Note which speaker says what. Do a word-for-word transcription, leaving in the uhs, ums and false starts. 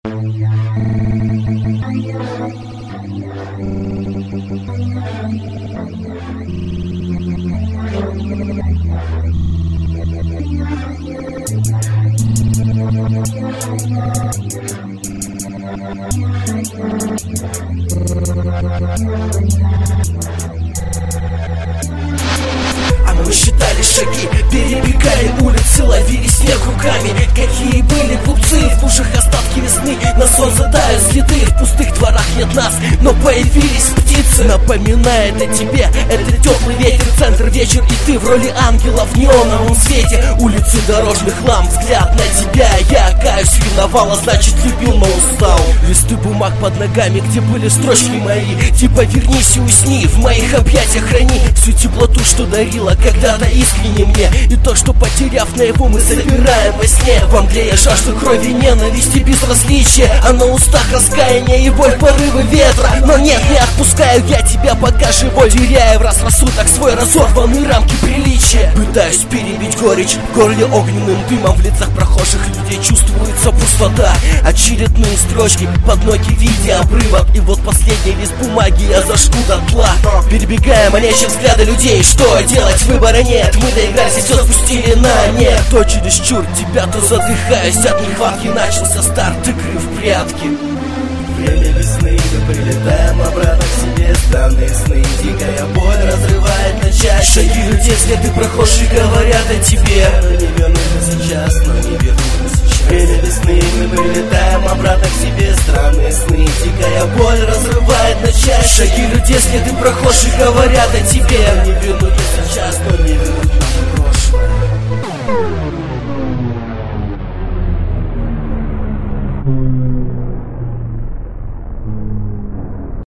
Speaker 1: А мы считали шаги, перебегали улицы, ловили снег руками. Какие были глупцы, в лужах остатки весны, на солнце тают следы. В пустых дворах нет нас, но появились птицы. Напоминает о тебе, это теплый ветер, центр вечер, и ты в роли ангела в неоновом свете. Улицы, дорожный хлам, взгляд на тебя. Я каюсь, виновала, значит любил, но устал. Листы бумаг под ногами, где были строчки мои. Типа вернись и усни, в моих объятиях храни всю теплоту, что дарила когда-то искренне мне. И то, что потеряв наяву, мы собираем во сне. В мгле я жажду крови, ненависти, безразличия, а на устах раскаяние и боль, порывы ветра. Но нет, не отпускаю я тебя, пока живой, теряя в раз рассудок свой, разорванные рамки приличия. Пытаюсь перебить горечь, в горле огненным дымом, в лицах прохожих людей чувствуется пустота. Очередные строчки под ноги в виде обрывок, и вот последний лист бумаги я зажгу дотла. Перебегая манящие взгляды людей, что делать, выбора нет. Мы доигрались и все спустили на нет. То чересчур тебя, то задыхаюсь от нехватки. Начался старт игры в прятки.
Speaker 2: Время весны, мы прилетаем обратно к себе. Странные сны, дикая боль разрывает на части.
Speaker 1: Шаги людей, следы прохожие говорят о тебе.
Speaker 2: Не вернусь сейчас, но не вернусь сейчас. Время весны, мы прилетаем обратно к себе. Странные сны, дикая боль разрывает на части.
Speaker 1: Шаги людей, следы прохожие говорят о тебе.
Speaker 2: Не вернусь сейчас, но не вернусь наше прошлое.
Speaker 3: Thank you.